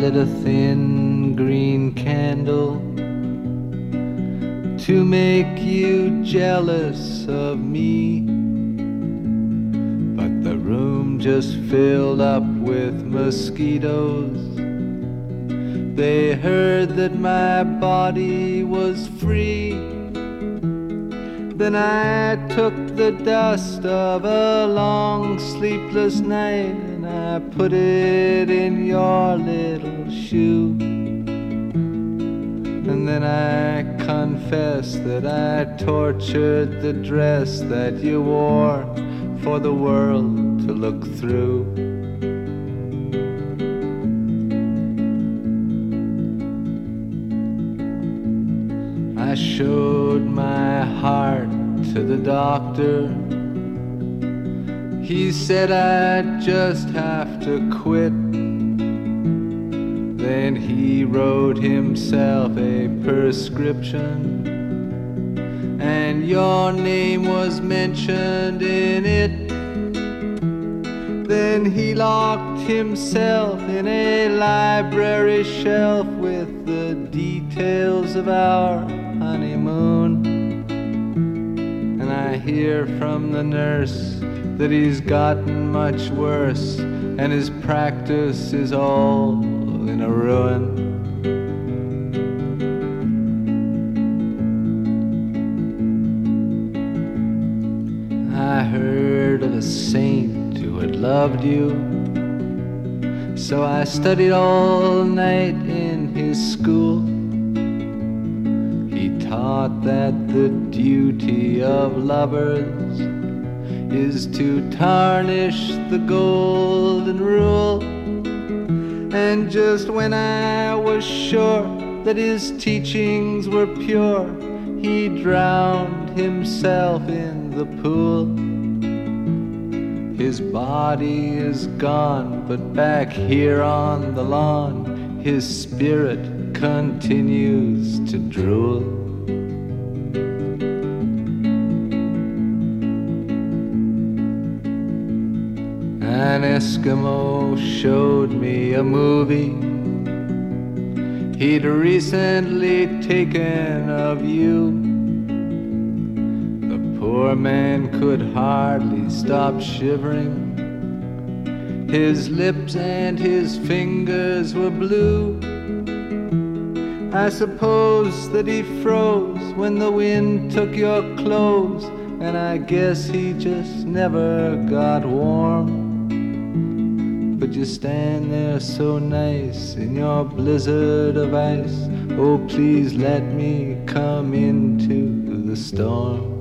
lit a thin green candle to make you jealous of me. But the room just filled up with mosquitoes. They heard that my body was free. Then I took the dust of a long sleepless night and I put it in your little shoe. And then I confess that I tortured the dress that you wore for the world to look through. I showed my heart to the doctor. He said I'd just have to quit. Then he wrote himself a prescription, and your name was mentioned in it. Then he locked himself in a library shelf with the details of our honeymoon. And I hear from the nurse that he's gotten much worse, and his practice is all in a ruin. I heard of a saint who had loved you, so I studied all night in his school. He taught that the duty of lovers is to tarnish the golden rule. And just when I was sure that his teachings were pure, he drowned himself in the pool. His body is gone, but back here on the lawn, his spirit continues to drool. An Eskimo showed me a movie he'd recently taken of you. The poor man could hardly stop shivering. His lips and his fingers were blue. I suppose that he froze when the wind took your clothes, and I guess he just never got warm. But you stand there so nice in your blizzard of ice. Oh, please let me come into the storm.